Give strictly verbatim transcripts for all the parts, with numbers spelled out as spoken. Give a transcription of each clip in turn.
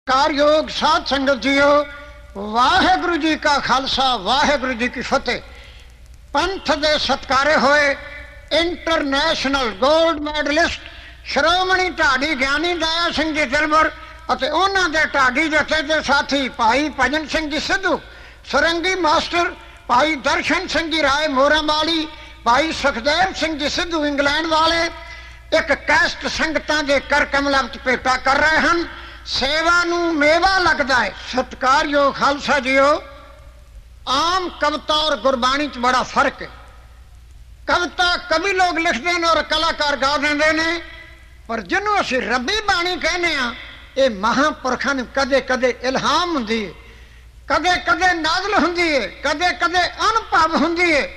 कारयोग साध संगत जीओ, वाहेगुरु जी का खालसा वाहेगुरु जी की फतेह। पंथ दे सत्कारे होए इंटरनेशनल गोल्ड मैडलिस्ट श्रोमणी ढाडी ज्ञानी दया सिंह जी दिलबर ਅਤੇ ਉਹਨਾਂ ਦੇ ਢਾਡੀ ਜਥੇ ਦੇ ਸਾਥੀ ਭਾਈ ਭਜਨ ਸਿੰਘ ਜੀ ਸਿੱਧੂ, ਸੁਰੰਗੀ ਮਾਸਟਰ ਭਾਈ ਦਰਸ਼ਨ ਸਿੰਘ ਜੀ ਰਾਏ ਮੋਰਾਂਵਾਲੀ, ਭਾਈ ਸੁਖਦੇਵ ਸਿੰਘ ਜੀ ਸਿੱਧੂ ਇੰਗਲੈਂਡ ਵਾਲੇ ਇੱਕ ਕੈਸਟ ਸੰਗਤਾਂ ਦੇ ਕਰ ਕਮਲਾਂ ਵਿੱਚ ਭੇਟਾ ਕਰ ਰਹੇ ਹਨ। ਸੇਵਾ ਨੂੰ ਮੇਵਾ ਲੱਗਦਾ ਹੈ। ਸਤਿਕਾਰਯੋਗ ਖਾਲਸਾ ਜੀਓ, ਆਮ ਕਵਿਤਾ ਔਰ ਗੁਰਬਾਣੀ 'ਚ ਬੜਾ ਫਰਕ ਹੈ। ਕਵਿਤਾ ਕਵੀ ਲੋਕ ਲਿਖਦੇ ਨੇ ਔਰ ਕਲਾਕਾਰ ਗਾ ਦਿੰਦੇ ਨੇ, ਪਰ ਜਿਹਨੂੰ ਅਸੀਂ ਰੱਬੀ ਬਾਣੀ ਕਹਿੰਦੇ ਆ, ਇਹ ਮਹਾਂਪੁਰਖਾਂ ਨੂੰ ਕਦੇ ਕਦੇ ਇਲਹਾਮ ਹੁੰਦੀ ਹੈ, ਕਦੇ ਕਦੇ ਨਾਜ਼ਲ ਹੁੰਦੀ ਹੈ, ਕਦੇ ਕਦੇ ਅਨੁਭਵ ਹੁੰਦੀ ਹੈ।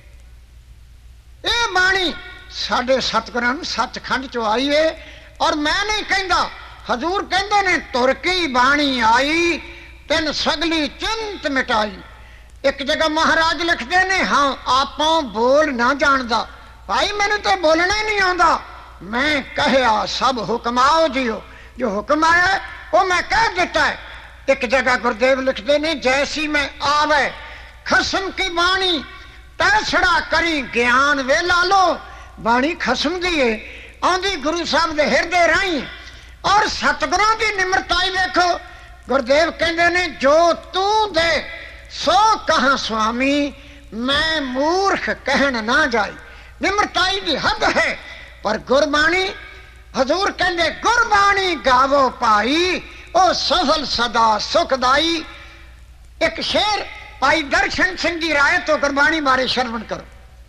ਇਹ ਬਾਣੀ ਸਾਡੇ ਸਤਿਗੁਰਾਂ ਨੂੰ ਸੱਚਖੰਡ ਚੋਂ ਆਈ ਹੈ। ਔਰ ਮੈਂ ਨਹੀਂ ਕਹਿੰਦਾ, ਹਜ਼ੂਰ ਕਹਿੰਦੇ ਨੇ ਤੁਰ ਕੇ ਬਾਣੀ ਆਈ ਤਿੰਨ ਸਗਲੀ ਚਿੰਤ ਮਿਟਾਈ। ਇੱਕ ਜਗ੍ਹਾ ਮਹਾਰਾਜ ਲਿਖਦੇ ਨੇ, ਹਾਂ ਆਪਾਂ ਬੋਲ ਨਾ ਜਾਣਦਾ, ਭਾਈ ਮੈਨੂੰ ਤਾਂ ਬੋਲਣਾ ਹੀ ਨਹੀਂ ਆਉਂਦਾ, ਮੈਂ ਕਹਿਆ ਸਭ ਹੁਕਮਾਓ ਜੀਓ, जो हुक्म आया वो मैं कह देता है। एक जगह गुरुदेव लिखते ने, जैसी मैं आवे खसम की बाणी तैसड़ा करी ज्ञान वे लालो। बाणी खसम दी है, आंदी गुरु साहब दे हिरदे राही। और सतगुरां दी निमरताई देखो, गुरुदेव कहते ने, जो तू दे सो कहा स्वामी, मैं मूर्ख कहन ना जाई। निमरताई दी हद है। पर गुरबाणी, हजूर कहते गुरबाणी गावो पाई, ओ सफल सदा सुखदाई। एक शेर भाई दर्शन सिंह जी राय तो गुरबाणी बारे श्रवण करो।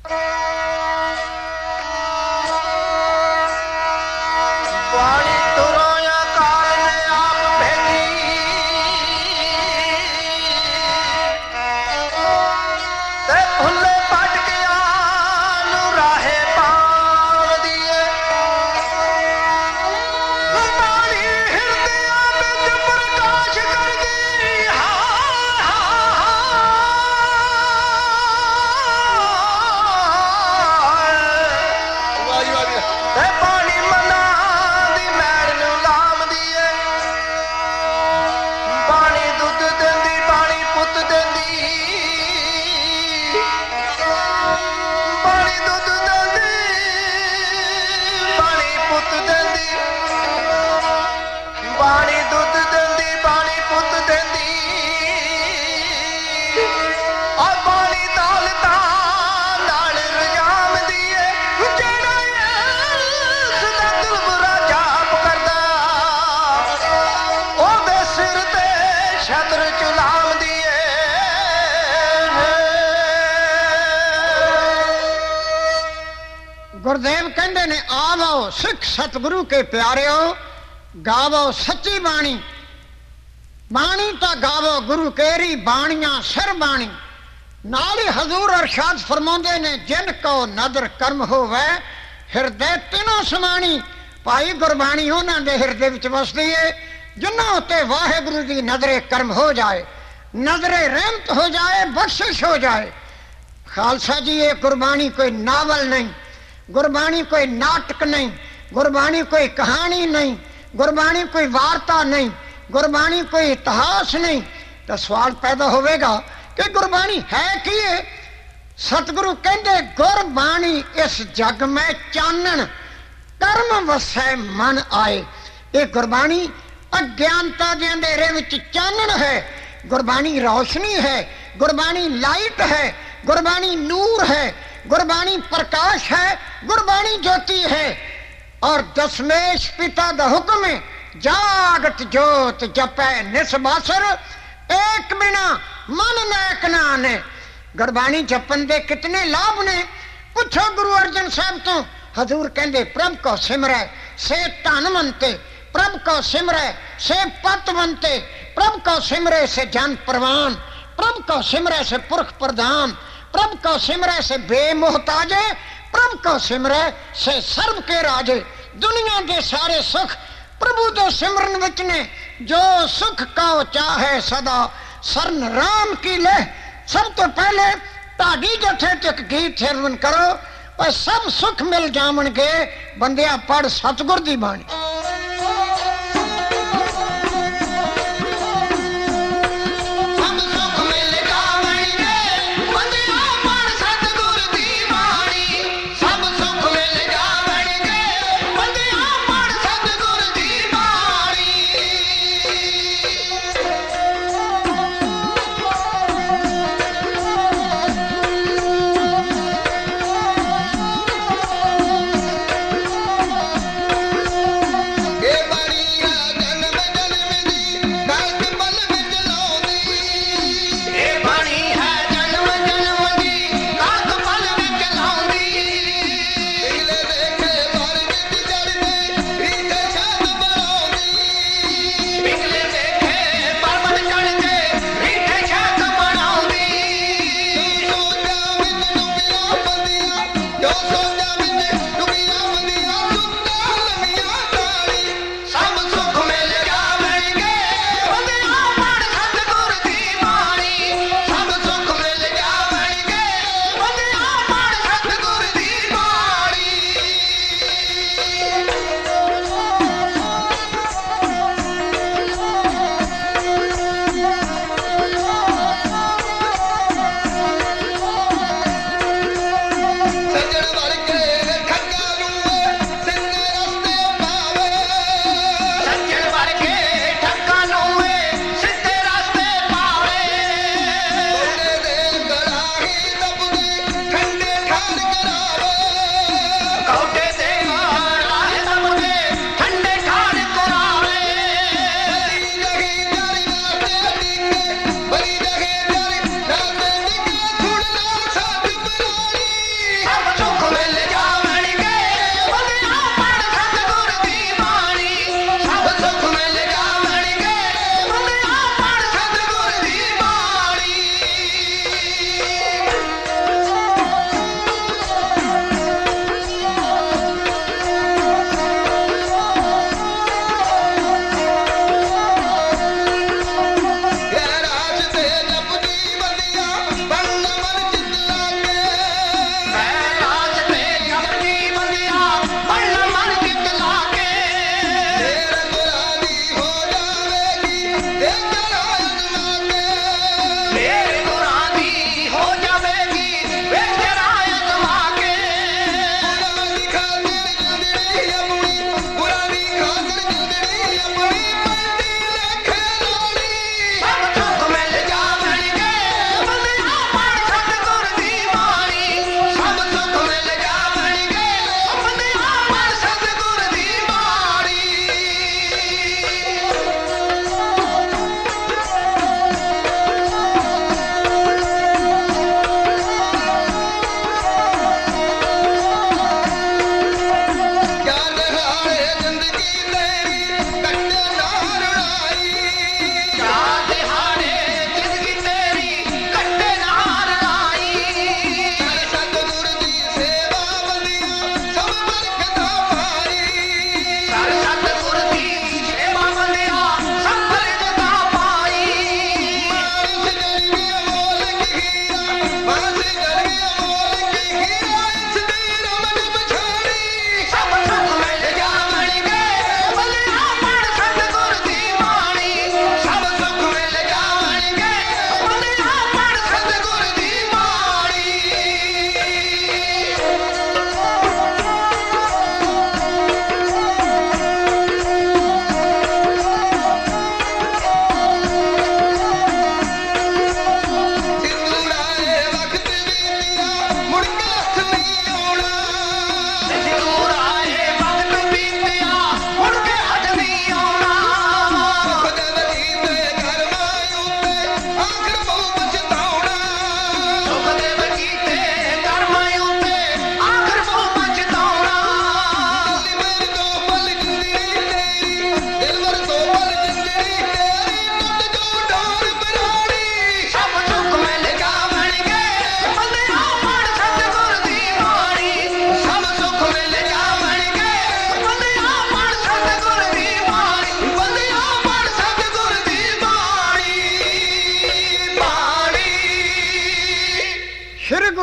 बाणी तुरोया काल ने आप भेजी, ते भुल्ले पट गया नु राहे पाव दिए। गुरुदेव कहते ने, आवो सिख सतगुरु के प्यारे हो, गावो सच्ची बाणी। बाणी ता गावो गुरु केरी, बाणियां सिर बाणी। नाल ही हजूर अरशाद फरमाते ने, जिन को नदर कर्म होवे हिरदे तीनों समाणी। भाई गुरबाणी उन्होंने दे हिरदे विच वसदी है जिन्हां उत्ते वाहेगुरु दी नजरे कर्म हो जाए, नजरे रहमत हो जाए, बख्शिश हो जाए। खालसा जी, ये गुरबाणी कोई नावल नहीं, गुरबाणी कोई नाटक नहीं, गुरबाणी कोई कहानी नहीं, गुरबाणी कोई वार्ता नहीं, गुरबाणी कोई इतिहास नहीं। तो सवाल पैदा होवेगा कि गुरबाणी है की है? सतगुरु कहते, गुरबाणी इस जग में चानन कर्म वसै मन आए। ये गुरबाणी अज्ञानता के अंधेरे विच चानन है, गुरबाणी रोशनी है, गुरबाणी लाइट है, गुरबाणी नूर है, गुरबाणी प्रकाश है, गुरबाणी ज्योति है। और दशमेश पिता दा हुक्म है, जागत जोत जपै निसबासर, एक बिना मन नायक ना आने। गुरबाणी जपन दे कितने लाभ ने, पूछो गुरु अर्जन साहब तो। हजूर कहते, प्रभ को सिमरै से धनवंते, प्रभ को सिमरै से पतवंते, प्रभ को सिमरे से जन परवान, प्रभ को सिमरे से पुरख प्रधान, प्रभ को सिमरे से बेमोहताजे, प्रभ को सिमरे से सर्व के राजे। दुनिया के सारे सुख प्रभु के सिमरन विच ने, जो सुख को चाहे सदा सरन राम की ले। सब तो पहले ढाडी जथे तक गीत श्रवण करो, और सब सुख मिल जावणगे। बंदिया पढ़ सतगुर दी बाणी।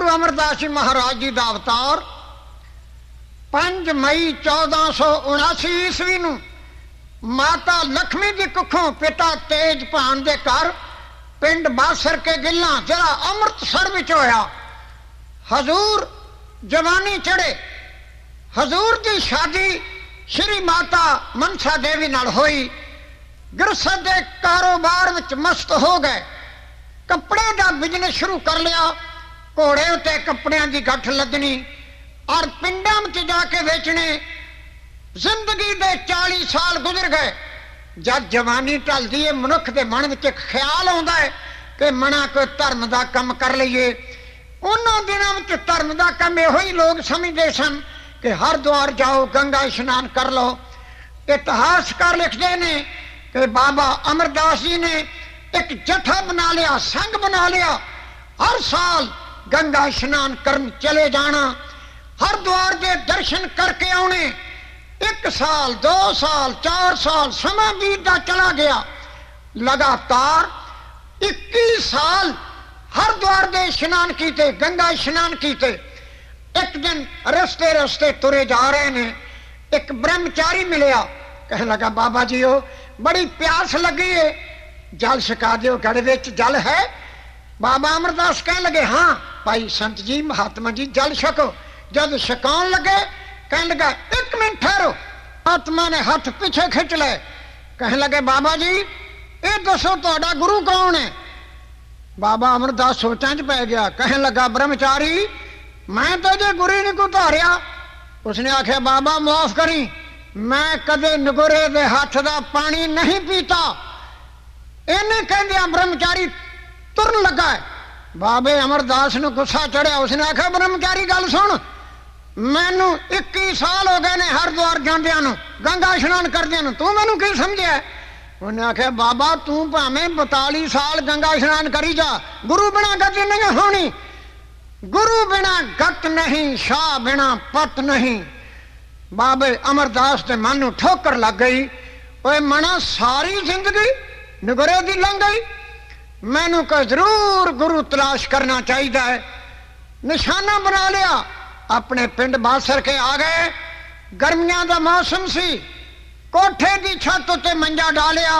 अमरदास जी महाराज जी का अवतार पांच मई चौदह सौ उनासी ईस्वी नूं माता लक्ष्मी की कुखों पिता तेजपान के घर पिंड बासर के गिल्ला जरा अमृतसर विच होया। हजूर जवानी चढ़े। हजूर की शादी श्री माता मनसा देवी नाल होई। गृहस्थ के कारोबार विच मस्त हो गए। कपड़े का बिजनेस शुरू कर लिया। घोड़े उत्ते कपड़िया की गठ लदनी और पिंडा में जाके बेचने। जिंदगी के चाली साल गुजर गए। जब जवानी टलदी है मनुख के मन में एक ख्याल आता है कि मना कोई धर्म का काम कर लीए। उन्होंने दिनों में धर्म का काम यो ही लोग समझते सन कि हरिद्वार जाओ गंगा स्नान कर लो। इतिहासकार लिखते हैं कि बाबा अमरदास जी ने एक जत्था बना लिया, संघ बना लिया। हर साल गंगा स्नान करन चले जाना, हरिद्वार के दर्शन करके आने। एक साल, दो साल, चार साल समय बीतता चला गया। लगातार इक्कीस साल हरिद्वार दे स्नान कीते, गंगा स्नान कीते। एक दिन रस्ते रस्ते तुरे जा रहे ने, एक ब्रह्मचारी मिलया। कह लगा बाबा जी हो बड़ी प्यास लगी है, जल छका दियो, गढ़ विच जल है। बाबा अमरदास कह लगे हाँ भाई संत जी महात्मा जी जल छको। जब छकाउन लगे कह लगा एक मिनट ठहरो। आत्मा ने हाथ पीछे खिंच ले। कह लगे बाबा जी ये दसो तुहाडा गुरु कौन है। बाबा अमरदास सोचां च पै गया। कह लगा ब्रह्मचारी मैं तो जे गुरु नहीं को धारिया। उसने आख्या बाबा माफ करी, मैं कदे नगोरे दे हाथ दा पानी नहीं पीता। इन्हें कहंदिया ब्रह्मचारी तुरन लगा है। बाबे अमरदास ने गुस्सा चढ़िया। उसने आख्या ब्रह्मचारी गल सुन, मैनू इक्की साल हो गए ने हरिद्वार जांदिया नूं, गंगा स्नान करदिया नूं, तू मैनू की समझिया। उन्हें आख्या बाबा तू भावें बताली साल गंगा स्नान करी जा, गुरु बिना गति नहीं होनी। गुरु बिना गत नहीं, शाह बिना पत नहीं। बाबे अमरदास के मन में ठोकर लग गई। ओए मना सारी जिंदगी निगरे दी लंघ गई, मैनू को जरूर गुरु तलाश करना चाहिए। निशाना बना लिया। अपने पिंड बासर के आ गए। गर्मियां का मौसम सी। कोठे की छत उत्ते मंजा डालिया।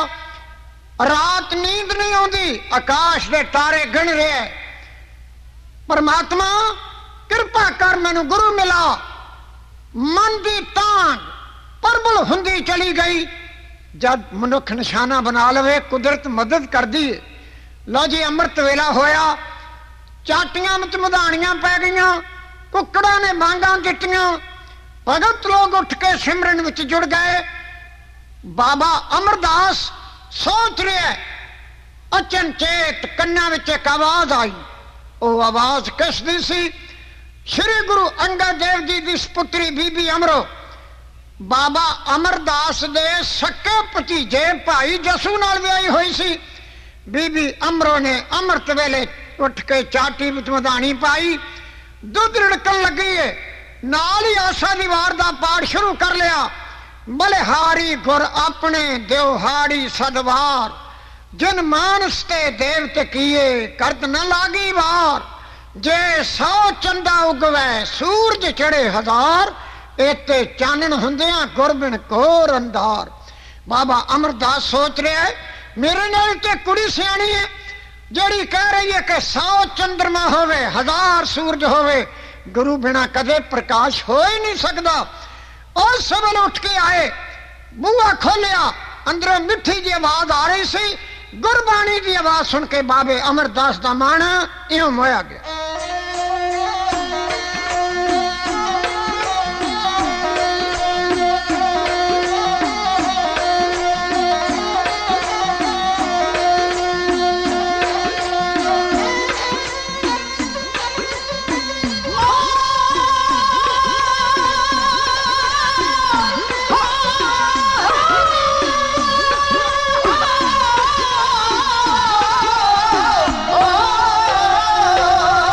रात नींद नहीं आती, आकाश के तारे गिन रहे। परमात्मा कृपा कर मैनू गुरु मिला। मन की तांग प्रबल हुंदी चली गई। जब मनुख निशाना बना लवे कुदरत मदद कर दी। लो जी अमृत वेला होया। चाटियां में मधानियां पै गईयां, कुकड़ा ने मांगा दित्तियां। भगत लोग उठ के सिमरन विच जुड़ गए। बाबा अमरदास सोच रहे। अचनचेत कन्ना विच एक आवाज आई। वो आवाज किस दी सी? श्री गुरु अंगद देव जी की पुत्री बीबी अमरो बाबा अमरदास दे सक्के भतीजे भाई जसू नाल विआही हुई सी। बीबी अमरो ने अमृत वेले उठ के चाटी विच मधानी पाई। दुध रिड़कन लगी है। नाल ही आशा दीवार का पाठ शुरू कर लिया। बलिहारी गुर अपने देवहाड़ी सदवार, जिन मानस ते देवते किए करत न लागी वार। जे सौ चंदा उगवै सूरज चढ़े हजार, एते चानन हुंदियां गुरबिन कोर अंधार। बाबा अमरदास सोच रहा है मेरे नाल ते कुड़ी सियाणी है जड़ी कह रही है कि सौ चंद्रमा होवे हजार सूरज होवे, गुरु बिना कदे प्रकाश हो ही नहीं सकता। और सबल उठ के आए, बूहा खोलिया, अंदरों मिठी जी आवाज आ रही सी। गुरबाणी की आवाज सुन के बाबे अमरदास का मन इं मोया गया। Oh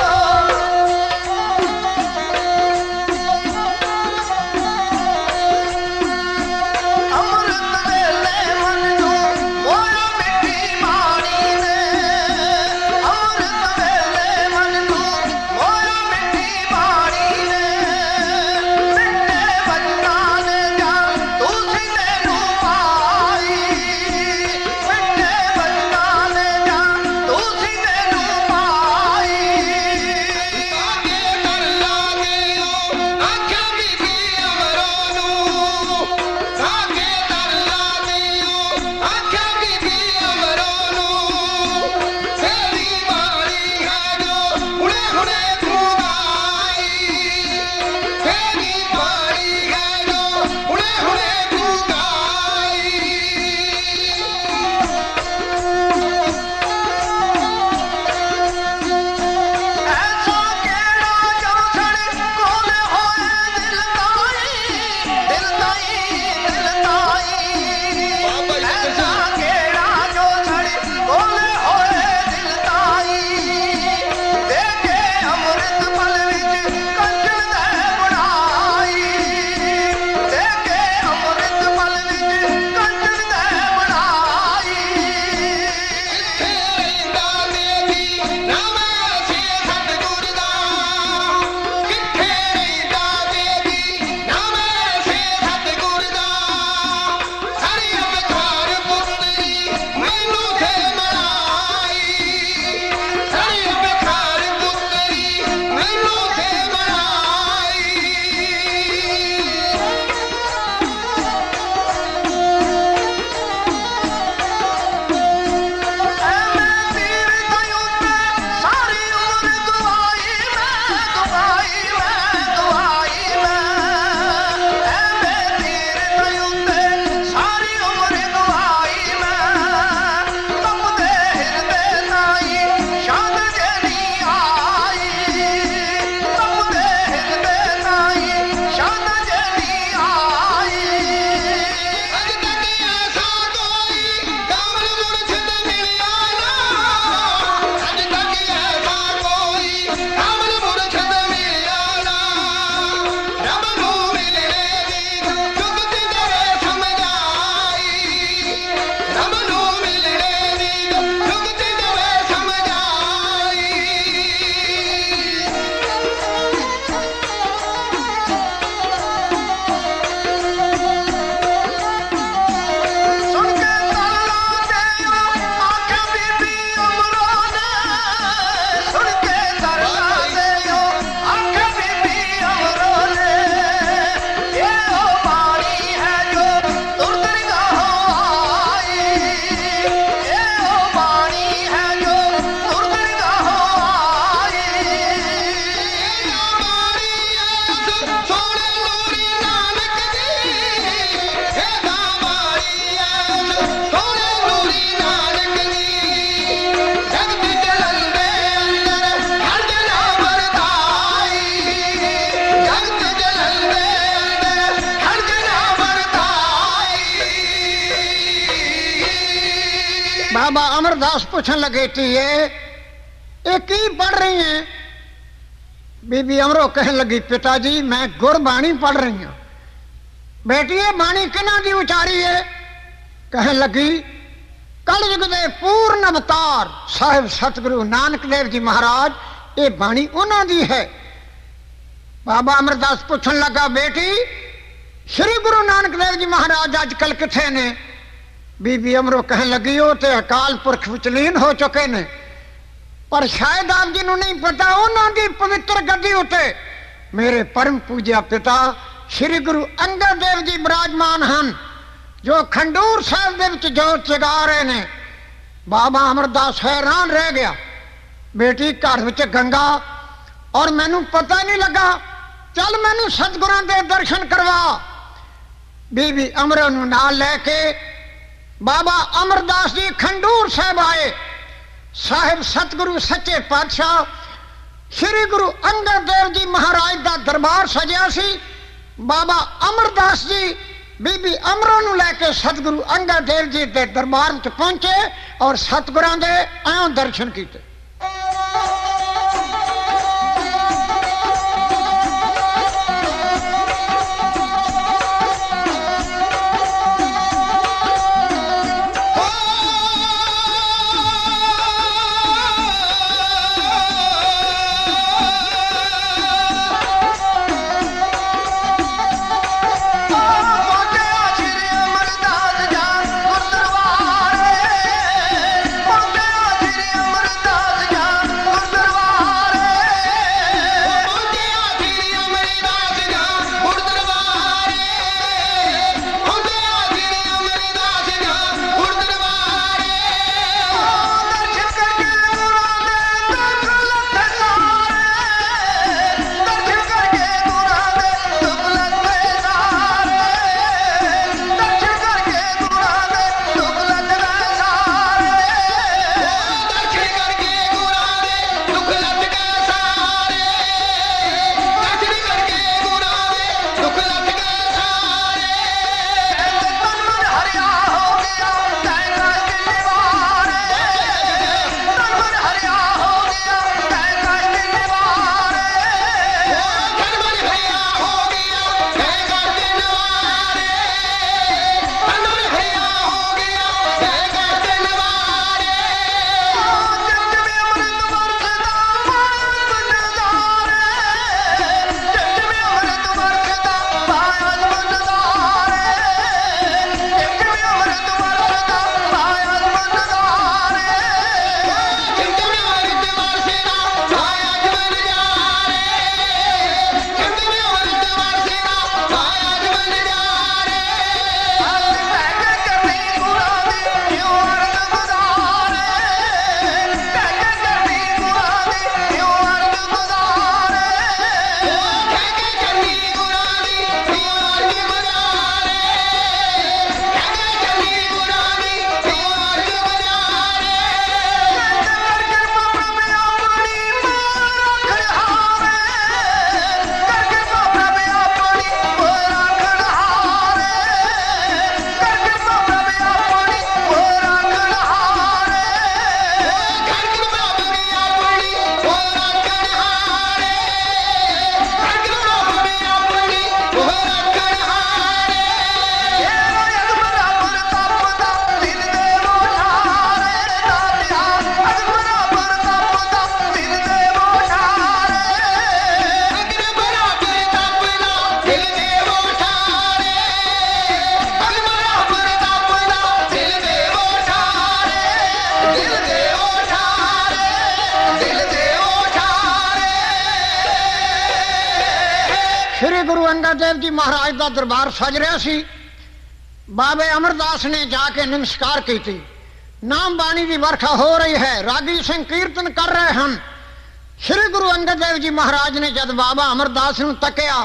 बाबा अमरदास पूछन लगे थी ये ये की पढ़ रही हैं? बीबी अमरो कहन लगी पिताजी मैं गुरबाणी पढ़ रही हूं। बेटी ये बाणी किना दी उचारी है? कहन लगी कलयुग दे पूर्ण अवतार साहिब सतगुरु नानक देव जी महाराज ये बाणी उन्हां दी है। बाबा अमरदास पूछन लगा बेटी श्री गुरु नानक देव जी महाराज अजकल किथे ने? बीबी अमरो कहन लगी वो ते अकाल पुरख विचलीन हो चुके ने, पर शायद आप जी नहीं पता उन्हां दी पवित्र गद्दी उते मेरे परम पूज्या पिता श्री गुरु अंगद देव जी विराजमान हैं जो खंडूर साहब दे विच जोत जगा रहे ने। बाबा अमरदास हैरान रह गया। बेटी घर विच गंगा और मैनू पता नहीं लगा, चल मैनू सतगुरां दे दर्शन करवा। बीबी अमरो नूं नाल लैके बाबा अमरदास जी खंडूर साहब आए। साहिब सतगुरु सच्चे पातशाह श्री गुरु अंगद देव जी महाराज का दरबार सजिया सी। बाबा अमरदास जी बीबी अमरो नूं लैके सतगुरु अंगद देव जी के दरबार में पहुंचे और सतगुरां दे आयों दर्शन किए। देव जी महाराज का दरबार सज रहा सी। बाबे अमरदास ने जाके नमस्कार की थी। नाम बाणी की वर्खा हो रही है, रागी सिंह कीर्तन कर रहे हैं। श्री गुरु अंगद देव जी महाराज ने जब बाबा अमरदास नूं तकिया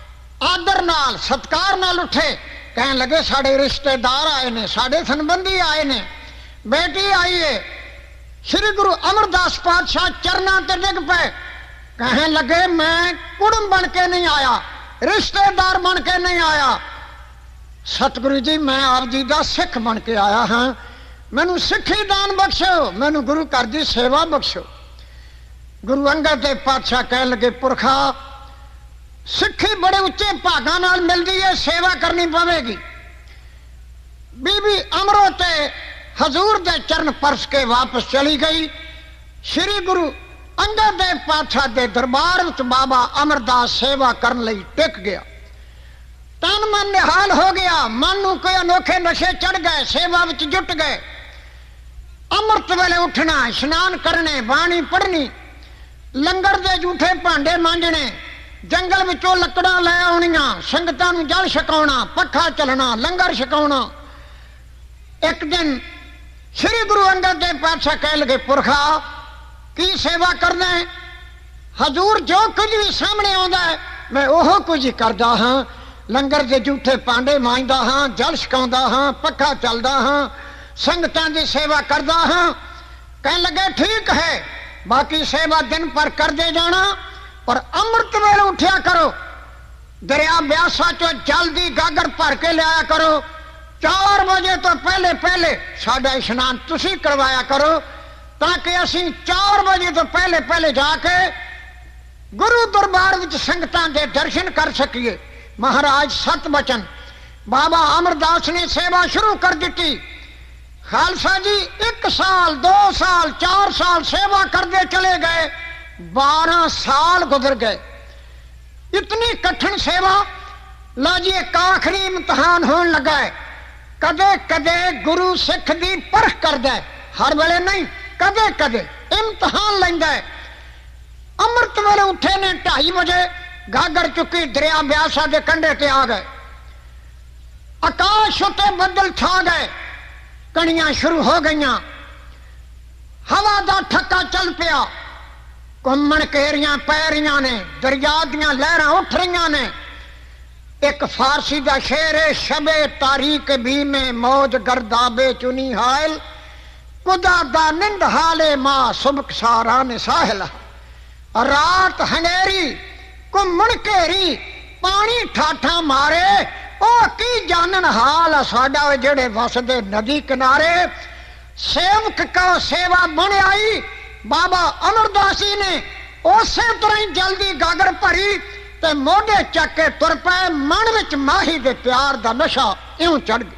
आदर नाल सत्कार नाल उठे, कहन लगे साडे रिश्तेदार आए ने, साडे संबंधी आए ने, बेटी आई है। श्री गुरु अमरदास पातशाह चरना ते डिग पे, कहन लगे मैं कुड़म बन के नहीं आया, रिश्तेदार बन के नहीं आया, सतगुरु जी मैं आप जी का सिख बन के आया हाँ। मैनू सिखी दान बख्शो, मैनू गुरु घर की सेवा बख्शो। गुरु अंगद देव पातशाह कह लगे पुरखा सिखी बड़े उच्चे भागां नाल मिलती है, सेवा करनी पवेगी। बीबी अमरो ते हजूर दे चरण परस के वापस चली गई। श्री गुरु अंगद देव पातशाह के दरबार विच बाबा अमरदास सेवा करन लई टिक गया। तन मन निहाल हो गया, मन नूं कोई अनोखे नशे चढ़ गए, सेवा विच जुट गए। अमृत वेले उठना, स्नान करने, बाणी पढ़नी, लंगर दे जूठे भांडे मांजने, जंगल विचों लकड़ां लै आउणियां, संगतां नूं जल छकाउणा, पक्खा चलना, लंगर छकाउणा। एक दिन श्री गुरु अंगद देव पातशाह कह लगे पुरखा की सेवा करना है? हजूर जो कुछ भी सामने आउंदा है मैं ओह कुछ ही करदा हां। लंगर दे जूठे भांडे मांजदा हां, जल छकाउंदा हां, पक्खा चलदा हां, संगतां दी सेवा करदा हां। कह लगे ठीक है, बाकी सेवा दिन पर करते जाना, पर अमृत वेले उठिया करो, दरिया ब्यासा चो जल दी गागर भर के लिया करो, चार बजे तो पहले पहले साडा स्नान तुसी करवाया करो, ताकि असी चार बजे तो पहले पहले जाके गुरु दरबार विच संगतां दे दर्शन कर सकीए। महाराज सत बचन बाबा अमरदास ने सेवा शुरू कर दी। खालसा जी एक साल, दो साल, चार साल सेवा करते चले गए, बारह साल गुजर गए। इतनी कठिन सेवा, लाजी एक आखिरी इम्तहान होने लगा है। कदे कदे गुरु सिख दी परख करदा है, हर वेले नहीं, कदे कदे इम्तहान लैंदा है। अमृत वेले उठे ने ढाई बजे, गागर चुकी दरिया ब्यासा के कंढे ते आ गए। आकाश उत्ते बदल छा गए, कणियां शुरू हो गई, हवा का ठक्का चल पिया, घूमन घेरियां पै रही ने, दरिया दियां लहरां उठ रही ने। एक फारसी का शेर है, शबे तारीक भी में मौज गर्दाबे चुनी हायल, खुदा दा निंद हाले मां सुबक सारा ने साहिल। रात हनेरी घूमन घेरी, पानी ठाठा मारे, ओ की जानन हाल साडा जेड़े वसदे नदी किनारे। सेवक का सेवा बन आई, बाबा अमरदासी ने उस तरह ही जल्दी गागर भरी ते मोढे चक के तुर पे, मन विच माही दे प्यार दा नशा इउं चढ़ गया।